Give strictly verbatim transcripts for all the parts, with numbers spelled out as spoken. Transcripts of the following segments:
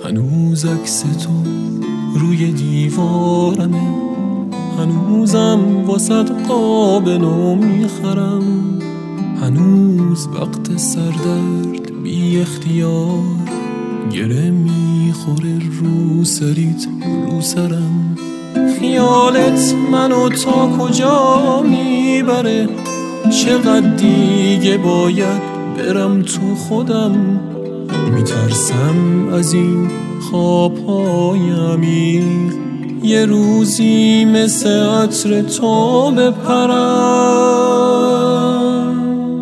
هنوز عکس تو روی دیوارمه، هنوزم واسد قاب نو میخرم، هنوز وقت سردرد بی اختیار گره میخوره رو سریت رو سرم. خیالت منو تا کجا میبره؟ چقدر دیگه باید برم تو خودم؟ میترسم از این خوابهای عمیق یه روزی مثل عطر تو بپرم.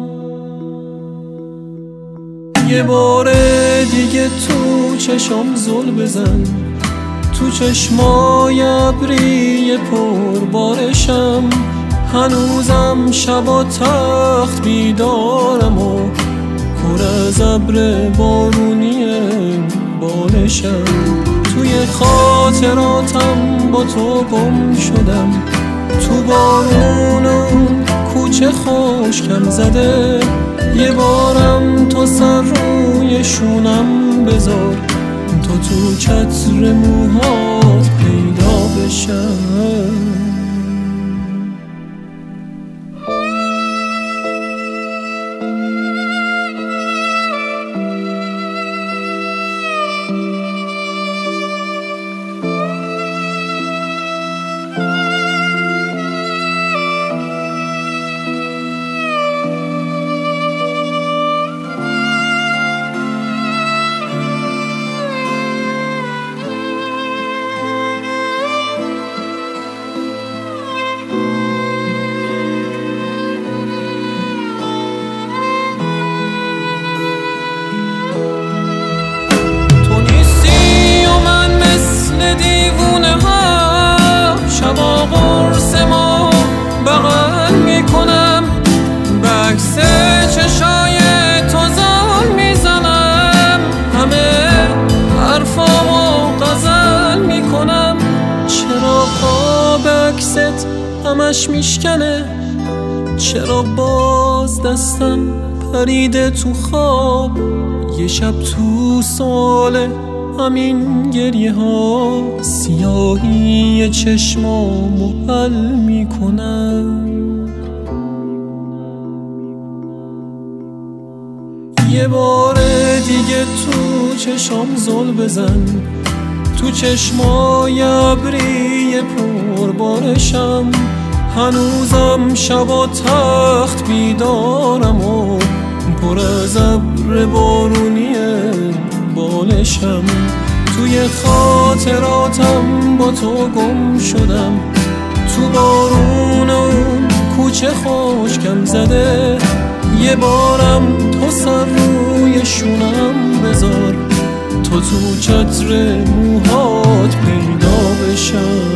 یه بار دیگه تو چشم زل بزن، تو چشمای ابری پر بارشم، هنوزم شبا تخت بیدارم و پر از ابر بارونی بالشم. توی خاطراتم با تو گم شدم، تو بارون و کوچه خشکم زده. یه بارم تو سر روی شونم بذار تا تو چتر موهات پیدا بشم. چشای تو زال میزنم، همه حرفامو غزل میکنم. چرا خواب عکست همش میشکنه؟ چرا باز دستم پریده تو خواب؟ یه شب تو ساله همین گریه ها سیاهی چشمامو حل میکنم. یه بار دیگه تو چشم زل بزن، تو چشمای ابری پر بارشم، هنوزم شبا تخت بیدارم و پر از ابر بارونی بالشم. توی خاطراتم با تو گم شدم، تو بارون و کوچه خشکم زده. یه بارم تو سر روی شونم بذار تا تو چتر موهات پیدا بشم.